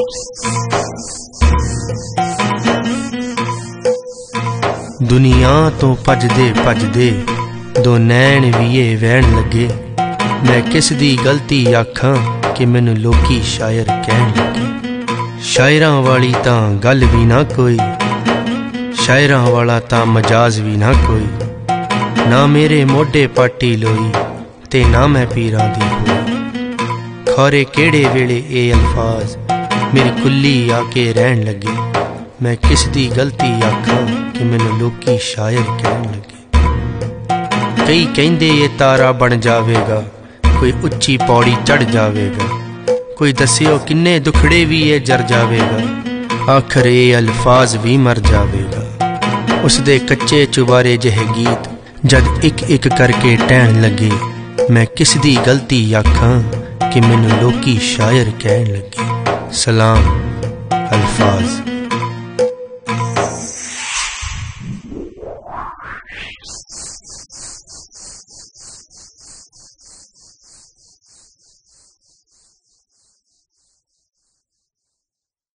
दुनिया तो भजदे भजदे दो नैन वीए वहन लगे। मैं किस दी गलती आखां कि मैनू लोकी शायर कहन लगे। शायरां वाली तां गल भी ना कोई, शायरां वाला तां मजाज भी ना कोई। ना मेरे मोढे पाटी लोई ते ना मैं पीरां दी होई। खौरे केड़े वेले ए अल्फाज मेरी कुल्ली आके रहन लगे। मैं किस दी गलती आखां कि मैनू लोकी शायर कहन लगे। कई कहंदे ये तारा बन जावेगा, कोई उच्ची पौड़ी चढ़ जावेगा। कोई दस्सिओ किन्ने दुखड़े भी ये जर जावेगा। आखर ये अल्फाज भी मर जावेगा। उसदे कच्चे चुबारे जहे गीत जद एक एक करके टहन लगे। मैं किस दी गलती आखां कि मैनू लोकी शायर कहन लगे। सलाम अल्फाज।